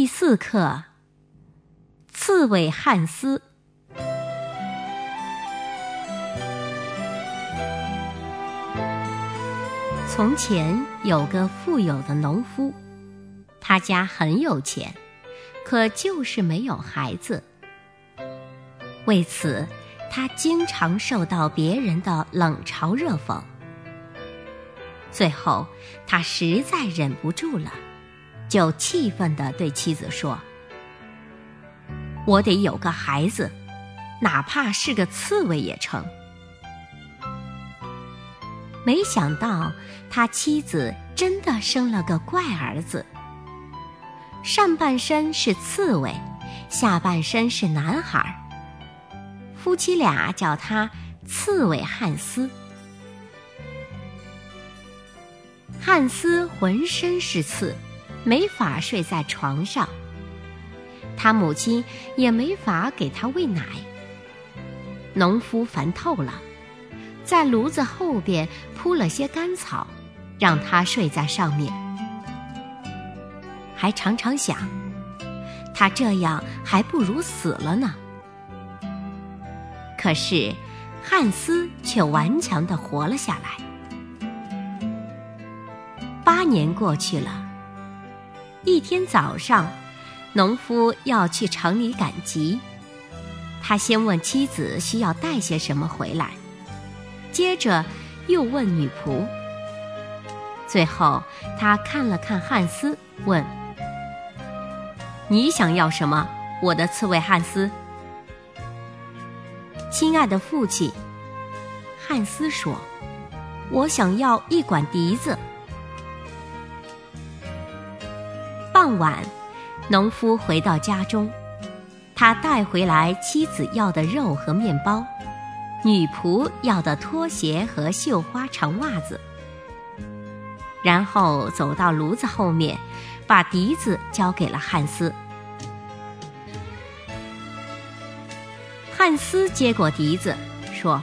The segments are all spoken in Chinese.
第4课，刺猬汉斯。从前有个富有的农夫，他家很有钱，可就是没有孩子。为此，他经常受到别人的冷嘲热讽。最后，他实在忍不住了，就气愤地对妻子说：“我得有个孩子，哪怕是个刺猬也成。”没想到他妻子真的生了个怪儿子，上半身是刺猬，下半身是男孩。夫妻俩叫他刺猬汉斯。汉斯浑身是刺，没法睡在床上，他母亲也没法给他喂奶。农夫烦透了，在炉子后边铺了些干草，让他睡在上面，还常常想，他这样还不如死了呢。可是汉斯却顽强地活了下来。8年过去了，一天早上，农夫要去城里赶集。他先问妻子需要带些什么回来，接着又问女仆。最后他看了看汉斯，问：“你想要什么，我的刺猬汉斯？”“亲爱的父亲，”汉斯说，“我想要一管笛子。”傍晚，农夫回到家中，他带回来妻子要的肉和面包，女仆要的拖鞋和绣花长袜子，然后走到炉子后面，把笛子交给了汉斯。汉斯接过笛子，说：“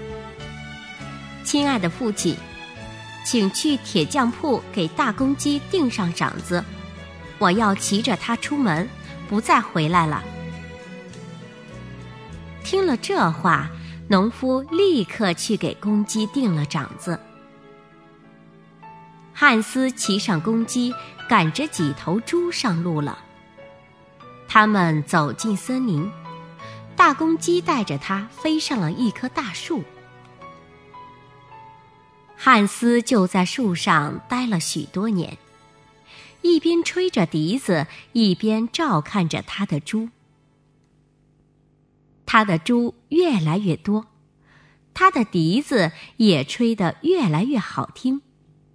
亲爱的父亲，请去铁匠铺给大公鸡钉上掌子，我要骑着它出门，不再回来了。”听了这话，农夫立刻去给公鸡钉了掌子。汉斯骑上公鸡，赶着几头猪上路了。他们走进森林，大公鸡带着它飞上了一棵大树。汉斯就在树上待了许多年，一边吹着笛子，一边照看着他的猪。他的猪越来越多，他的笛子也吹得越来越好听。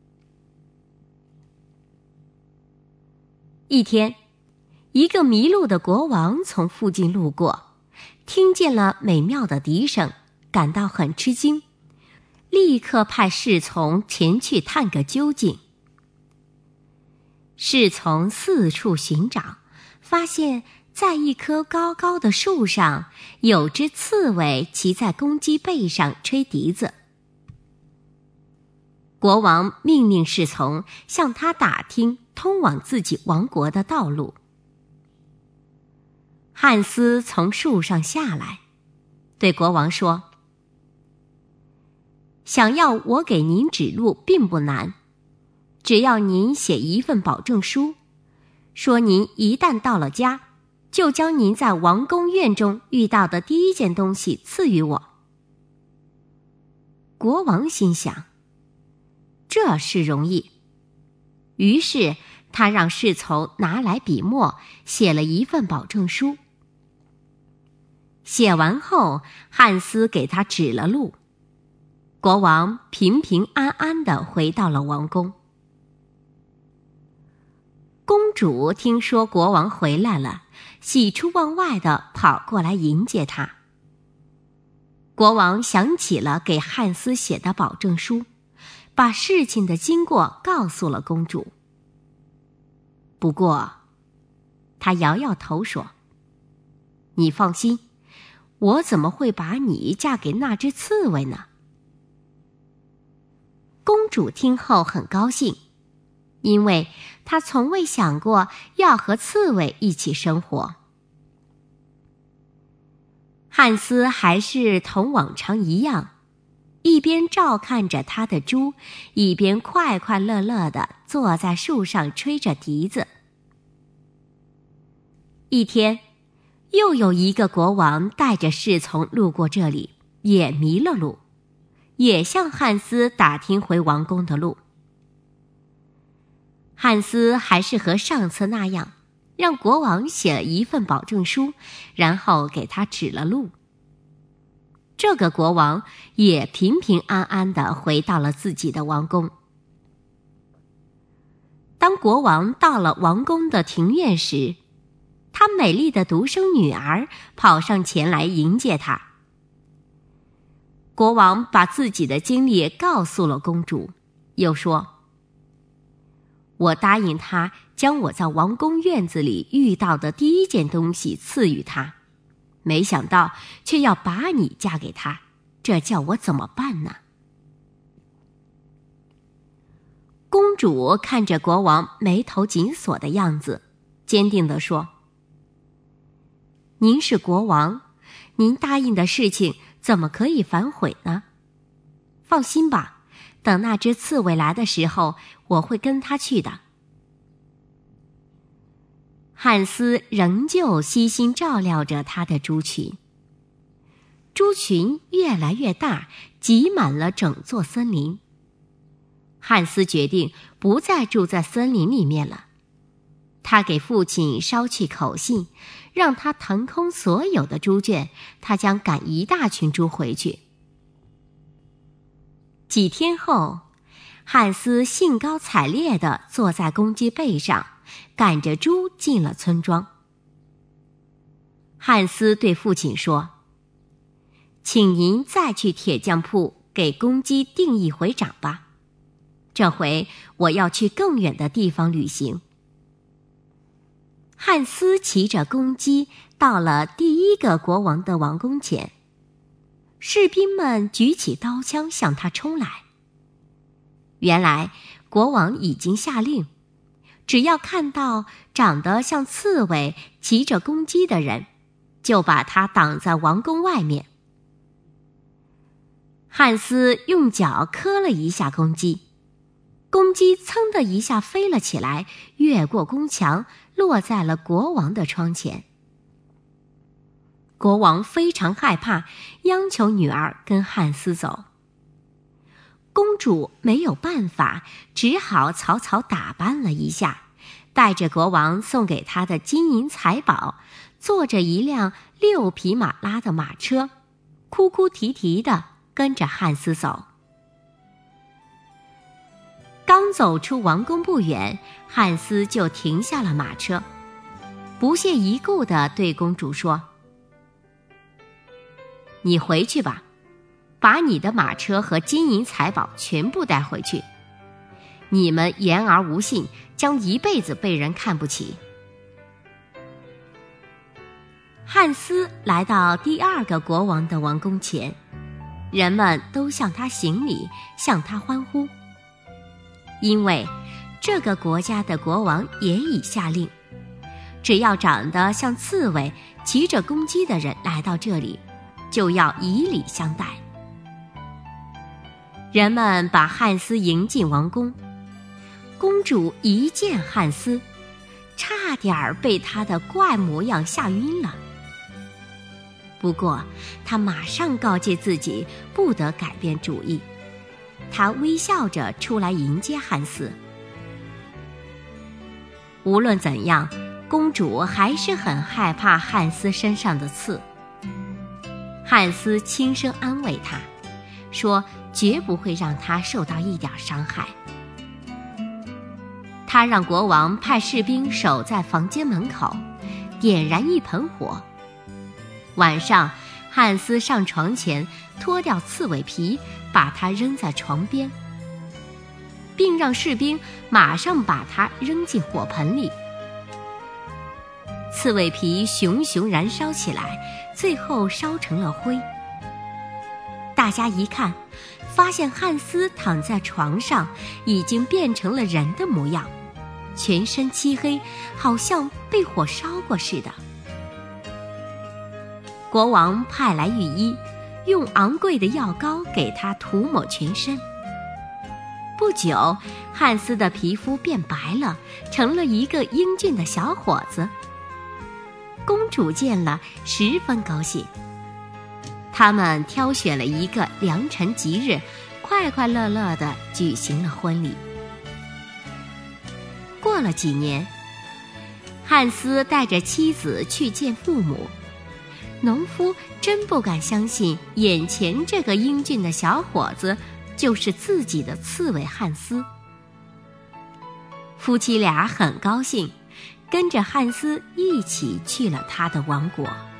一天，一个迷路的国王从附近路过，听见了美妙的笛声，感到很吃惊，立刻派侍从前去探个究竟。侍从四处寻找，发现在一棵高高的树上，有只刺猬骑在公鸡背上吹笛子。国王命令侍从向他打听通往自己王国的道路。汉斯从树上下来，对国王说：“想要我给您指路并不难，只要您写一份保证书，说您一旦到了家，就将您在王宫院中遇到的第一件东西赐予我。”国王心想，这事容易，于是他让侍从拿来笔墨，写了一份保证书。写完后，汉斯给他指了路，国王平平安安地回到了王宫。公主听说国王回来了，喜出望外地跑过来迎接他。国王想起了给汉斯写的保证书，把事情的经过告诉了公主。不过，他摇摇头说：“你放心，我怎么会把你嫁给那只刺猬呢？”公主听后很高兴， 因为他从未想过要和刺猬一起生活。汉斯还是同往常一样，一边照看着他的猪，一边快快乐乐地坐在树上吹着笛子。一天，又有一个国王带着侍从路过这里，也迷了路，也向汉斯打听回王宫的路。汉斯还是和上次那样，让国王写了一份保证书，然后给他指了路。这个国王也平平安安地回到了自己的王宫。当国王到了王宫的庭院时，他美丽的独生女儿跑上前来迎接他。国王把自己的经历告诉了公主，又说：我答应他将我在王宫院子里遇到的第一件东西赐予他，没想到却要把你嫁给他，这叫我怎么办呢？公主看着国王眉头紧锁的样子，坚定地说：您是国王，您答应的事情怎么可以反悔呢？放心吧，等那只刺猬来的时候，我会跟他去的。汉斯仍旧悉心照料着他的猪群，猪群越来越大，挤满了整座森林。汉斯决定不再住在森林里面了，他给父亲捎去口信，让他腾空所有的猪圈，他将赶一大群猪回去。几天后，汉斯兴高采烈地坐在公鸡背上，赶着猪进了村庄。汉斯对父亲说：请您再去铁匠铺给公鸡订一回掌吧，这回我要去更远的地方旅行。汉斯骑着公鸡到了第一个国王的王宫前，士兵们举起刀枪向他冲来。原来国王已经下令，只要看到长得像刺猬骑着公鸡的人，就把他挡在王宫外面。汉斯用脚磕了一下公鸡，公鸡噌的一下飞了起来，越过宫墙，落在了国王的窗前。国王非常害怕，央求女儿跟汉斯走。公主没有办法，只好草草打扮了一下，带着国王送给她的金银财宝，坐着一辆6匹马拉的马车，哭哭啼啼地跟着汉斯走。刚走出王宫不远，汉斯就停下了马车，不屑一顾地对公主说：你回去吧，把你的马车和金银财宝全部带回去，你们言而无信，将一辈子被人看不起。汉斯来到第二个国王的王宫前，人们都向他行礼，向他欢呼，因为这个国家的国王也已下令，只要长得像刺猬、骑着公鸡的人来到这里，就要以礼相待。人们把汉斯迎进王宫，公主一见汉斯，差点被他的怪模样吓晕了。不过她马上告诫自己不得改变主意，她微笑着出来迎接汉斯。无论怎样，公主还是很害怕汉斯身上的刺。汉斯轻声安慰她，说绝不会让他受到一点伤害。他让国王派士兵守在房间门口，点燃一盆火。晚上，汉斯上床前脱掉刺猬皮，把它扔在床边，并让士兵马上把它扔进火盆里。刺猬皮熊熊燃烧起来，最后烧成了灰。大家一看，发现汉斯躺在床上，已经变成了人的模样。 全身漆黑，好像被火烧过似的。国王派来御医，用昂贵的药膏给他涂抹全身。不久，汉斯的皮肤变白了，成了一个英俊的小伙子。公主见了，十分高兴。他们挑选了一个良辰吉日，快快乐乐地举行了婚礼。过了几年，汉斯带着妻子去见父母。农夫真不敢相信，眼前这个英俊的小伙子就是自己的刺猬汉斯。夫妻俩很高兴，跟着汉斯一起去了他的王国。